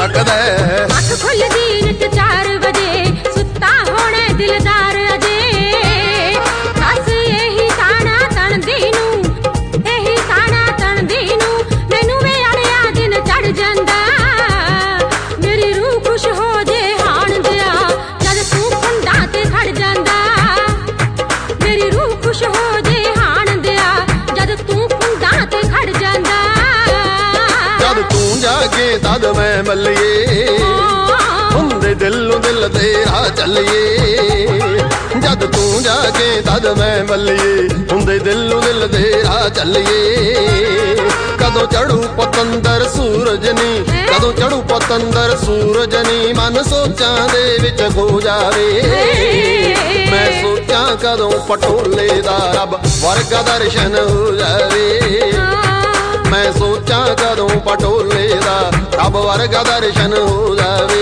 तकदा अख खुलदी नित 4 बजे सुता होणे दिलदार अजे दस यही ताना तणदी नू यही ताना तणदी नू मैनू वे अड़िया दिन चढ़ जांदा मेरी रूह खुश हो जे हाण दिया जद तू फंदा ते खड़ जांदा मेरी रूह खुश हो जे हाण दिया जद तू फंदा ते खड़ जांदा जद तू जागे तद मैं मल्लिए हुंदे दिलों दिल तेरा चलिए जद तू जागे तद मैं मल्लिए हुंदे दिलों दिल तेरा चलिए कदों चढ़ू पतंदर सूरज नी कदों चढ़ू पतंदर सूरज नी मन सोचां दे विच खो जावे मैं सोचां कदों पटोले दा रब वर्गा दर्शन हो जावे मैं सोचां कदों पटोले दा रब वर्गा दर्शन हो जावे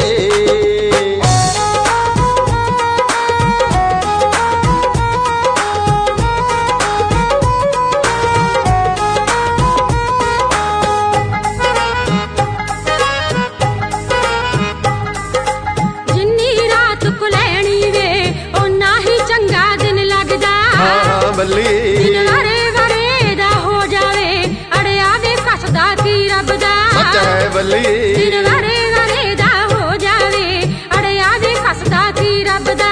जिन्नी रात कुलैणी वे ओना ही चंगा दिन लगदा बल्ली दिन वारे वारे दा हो जावे अड़िया वे कसदा की रब दा सच है बल्ली दिन वारे वारे दा हो जावे अड़िया वे कसदा की रब दा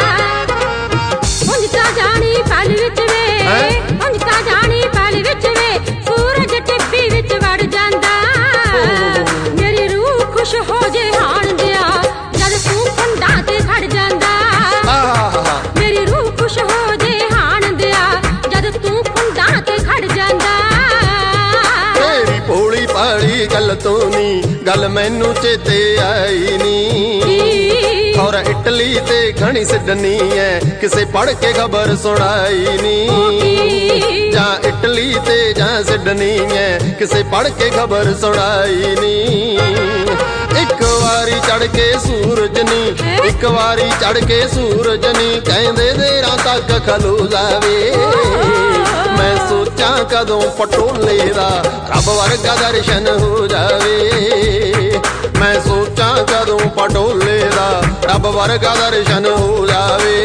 उंज ता जानी पल विच वे उंज ता जानी पल विच वे सूरज टिब्बी विच वड़ जांदा मेरी रूह खुश हो जे हाण दिया जद तू फंदा ते खड़ जांदा मेरी रूह खुश हो जे हाण दिया जद तू फंदा ते खड़ जांदा तेरी भोली भाली गल तो नी गल मैनू चेते आई नी और इटली ते घणी सिडनी है किसे पढ़ के खबर सुनाई नी जा इटली ते जा सिडनी है किसे पढ़ के खबर सुनाई नी एक वारी चढ़ के सूरज नी एक वारी चढ़ के सूरज नी कहंदे देरा तक खलो जावे मैं सोचां कदों पटोले दा रब वर्गा दर्शन हो जावे मैं सोचां कदों पटोले दा रब वर्गा दर्शन हो जावे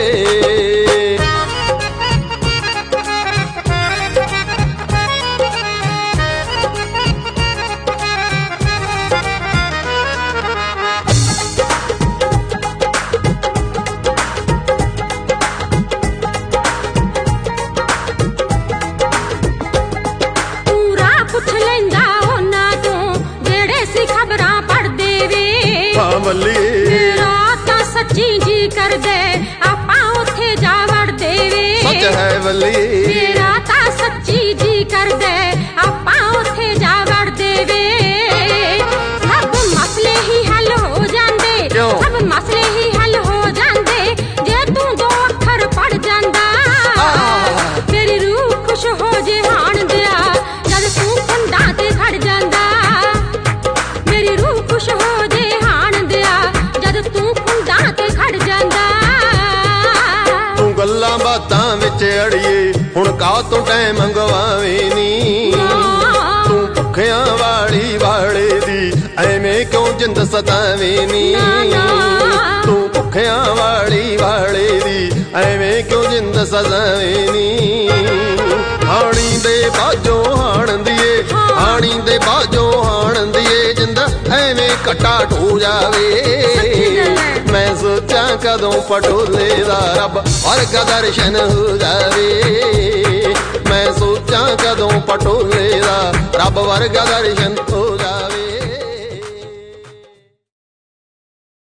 पुछ लैंदा ओना तो जेड़े सी खबरां पढ़दे वे मल्ली मेरा तां सच्ची जी कर दे आपां उत्थे जा वड़दे वे सच है बल्ली मेरा तां सच्ची जी कर दे आपां उत्थे जा वड़दे वे सब मसले ही हल हो जांदे सब मसले ही हल हो जांदे जे तू 2 अखर पढ़ जांदा मेरी रूह खुश हो जे हाण दिया जद तू फंदा ते खड़ जांदा मेरी रूह खुश हो जे हाण दिया जद तू फंदा ते खड़ जांदा तू गल्लां बातां विच अड़िए हुण का तो टाइम गवावे नी तू भुखियां वाली वाले दी एवें क्यों जिंद सतावे नी तू भुखियां वाली वाले दी एवें क्यों जिंद सतावे नी हाणी दे बाजो हाण दिए हाणी दे बाजो हाण दिए जिंद एवें कटा ढो जावे मैं सोचां कदों पटोले दा रब वर्गा दर्शन हो जावे मैं सोचां कदों पटोले दा रब वर्गा दर्शन हो